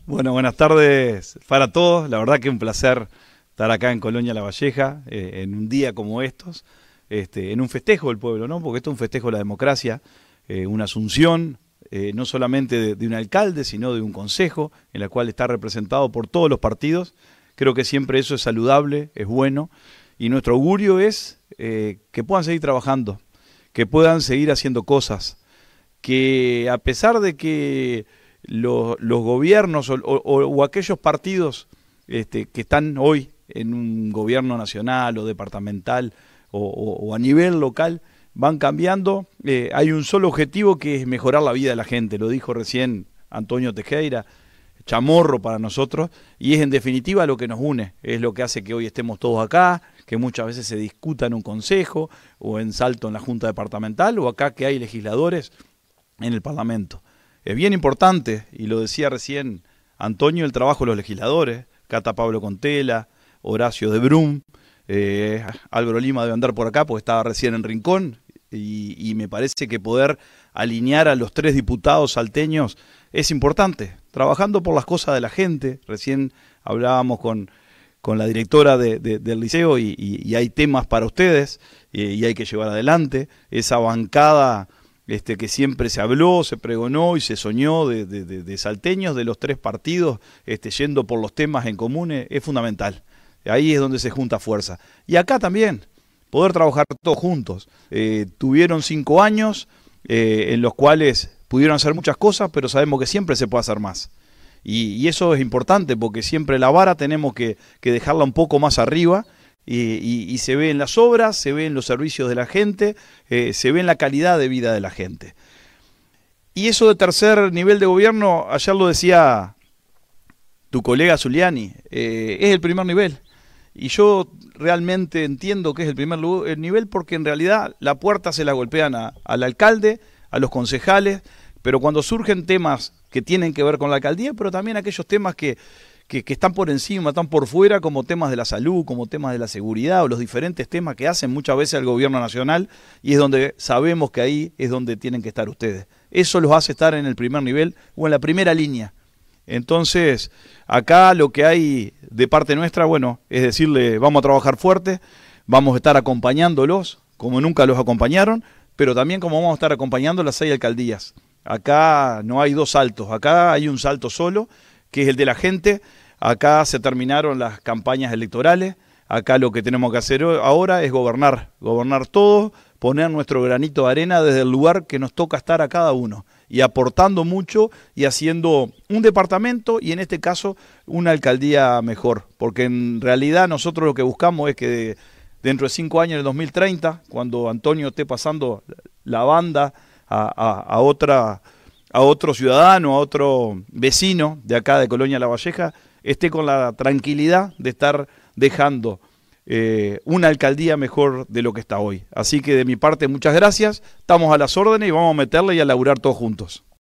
Bueno, buenas tardes para todos. La verdad que un placer estar acá en Colonia La Valleja, en un día como estos, en un festejo del pueblo, ¿no? Porque esto es un festejo de la democracia, una asunción, no solamente de un alcalde, sino de un consejo, en la cual está representado por todos los partidos. Creo que siempre eso es saludable, es bueno, y nuestro augurio es que puedan seguir trabajando, que puedan seguir haciendo cosas, que a pesar de que los gobiernos o aquellos partidos que están hoy en un gobierno nacional o departamental o a nivel local van cambiando, hay un solo objetivo que es mejorar la vida de la gente, lo dijo recién Antonio Tejera, chamorro para nosotros, y es en definitiva lo que nos une, es lo que hace que hoy estemos todos acá, que muchas veces se discuta en un consejo o en Salto en la Junta Departamental o acá que hay legisladores en el Parlamento. Es bien importante, y lo decía recién Antonio, el trabajo de los legisladores, Cata Pablo Contela, Horacio de Brum, Álvaro Lima debe andar por acá porque estaba recién en Rincón, y me parece que poder alinear a los 3 diputados salteños es importante, trabajando por las cosas de la gente. Recién hablábamos con la directora del liceo y hay temas para ustedes y hay que llevar adelante esa bancada que siempre se habló, se pregonó y se soñó de salteños, de los 3 partidos, yendo por los temas en común, es fundamental. Ahí es donde se junta fuerza. Y acá también, poder trabajar todos juntos. Tuvieron 5 años en los cuales pudieron hacer muchas cosas, pero sabemos que siempre se puede hacer más. Y eso es importante porque siempre la vara tenemos que dejarla un poco más arriba. Y se ve en las obras, se ve en los servicios de la gente, se ve en la calidad de vida de la gente. Y eso de tercer nivel de gobierno, ayer lo decía tu colega Zuliani, es el primer nivel. Y yo realmente entiendo que es el primer nivel porque en realidad la puerta se la golpean al alcalde, a los concejales, pero cuando surgen temas que tienen que ver con la alcaldía, pero también aquellos temas que están por encima, están por fuera, como temas de la salud, como temas de la seguridad, o los diferentes temas que hacen muchas veces al gobierno nacional, y es donde sabemos que ahí es donde tienen que estar ustedes. Eso los hace estar en el primer nivel o en la primera línea. Entonces, acá lo que hay de parte nuestra, bueno, es decirle, vamos a trabajar fuerte, vamos a estar acompañándolos, como nunca los acompañaron, pero también como vamos a estar acompañando las 6 alcaldías. Acá no hay 2 saltos, acá hay un salto solo, que es el de la gente. Acá se terminaron las campañas electorales, acá lo que tenemos que hacer ahora es gobernar todo, poner nuestro granito de arena desde el lugar que nos toca estar a cada uno, y aportando mucho y haciendo un departamento y en este caso una alcaldía mejor, porque en realidad nosotros lo que buscamos es que dentro de 5 años, en el 2030, cuando Antonio esté pasando la banda a otro ciudadano, a otro vecino de acá de Colonia La Valleja, esté con la tranquilidad de estar dejando una alcaldía mejor de lo que está hoy. Así que de mi parte, muchas gracias, estamos a las órdenes y vamos a meterle y a laburar todos juntos.